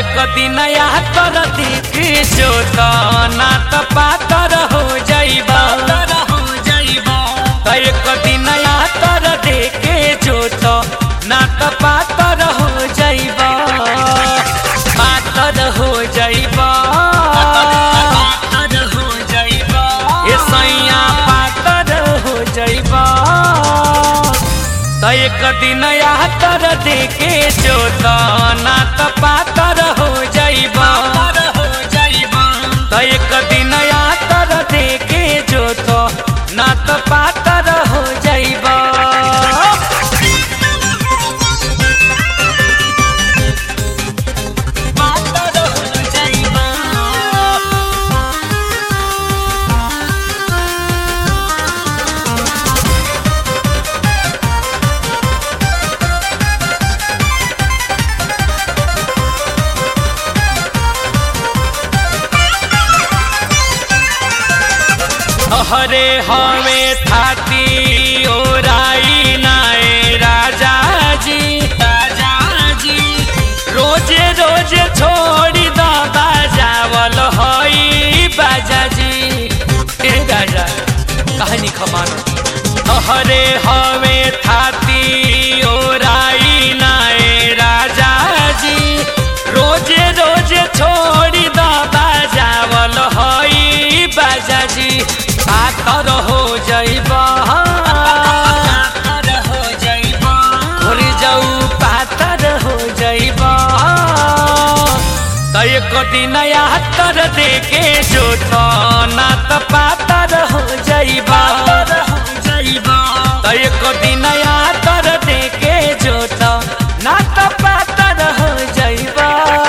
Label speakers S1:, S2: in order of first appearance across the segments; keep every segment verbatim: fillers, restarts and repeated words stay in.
S1: एक दिन या कर देख जो तो ना तो पातर हो जाइबा एक दिन या कर देख जो तो ना तो पातर हो जाइबा पातर हो जाइबा ए सैया पातर हो जाइबा एक दिन या तर देखे जो तो ना तो पातर हो जाइबा एक दिन या तर देखे जो तो ना तो पातर हो जाइबा हरे हमें थाती ओराई नाए राजा जी राजा जी रोजे रोजे छोड़ी द बाजावल हई बाजा जी ए राजा कहानी खमानो हरे हमें थाती ओराई नाए राजा जी रोजे रोजे छोड़ी द बाजावल हई बाजा जी पातर हो जाइबा घोर जाऊ पातर हो जाइबा तो एक दिन या तर देखे जो तो ना तो पातर हो जाइबा तो एक दिन या तर देखे जो तो ना तो पातर हो जाइबा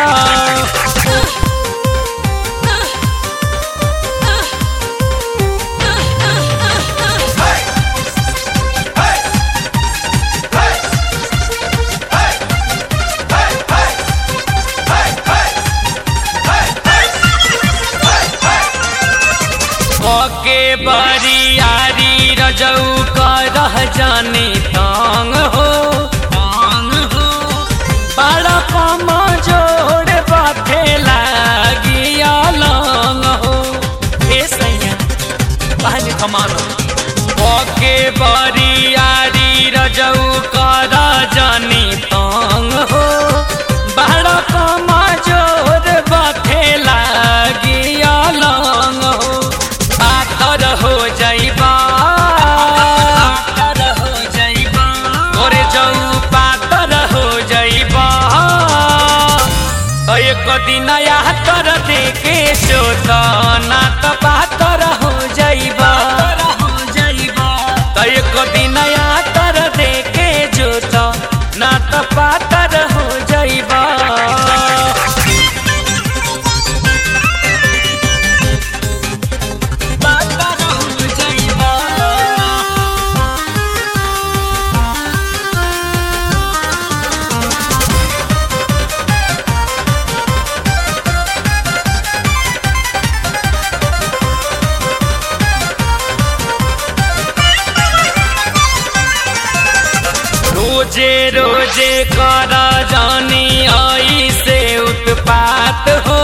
S1: के बरियारी रजऊ करह जानी तांग हो तांग हो बड़ा कम जोड़ बाथे लागी अलंग हो ए सैया कहनी खमानो के बरियारी रजऊ करह जानी तांग हो बड़ा कम जोड़ बाथे लागी अलंग हो हो जाइबा हो जाइबा गोरे जाऊ पातर हो जाइबा एक दिन या कर देखे जो तो ना तो पातर हो जाइबा एक दिन या कर देखे जो तो ना तो पातर हो जाइबा रोजे रोजे कर जानी आई से उत्पात हो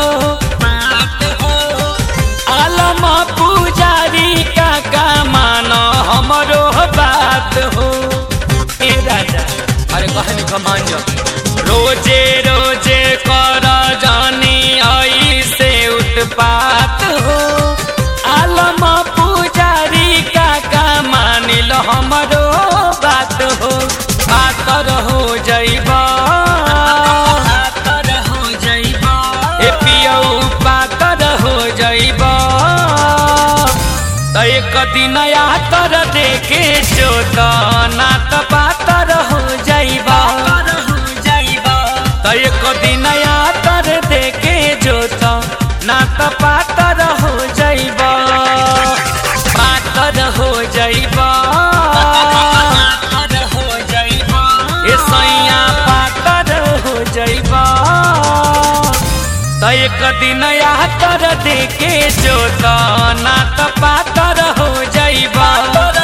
S1: आलम पुजारी का का मानो हमरो बात हो ए राजा अरे कहनी कमान जो रोजे रोजे कर जानी आई से उत्पात हो आलम पुजारी का का मानिल हमरो बात हो पातर हो जाइबा पातर हो जाइबा ए पियऊ पातर हो जाइबा तो एक दिन या तर देखे जो तो ना तो पातर हो जाइबा तो एक दिन या तर देखे जो तो ना तो पातर हो जाइबा पातर हो जाइबा तो एक दिन या तर देखे जो तो ना तो पातर हो जाइबा।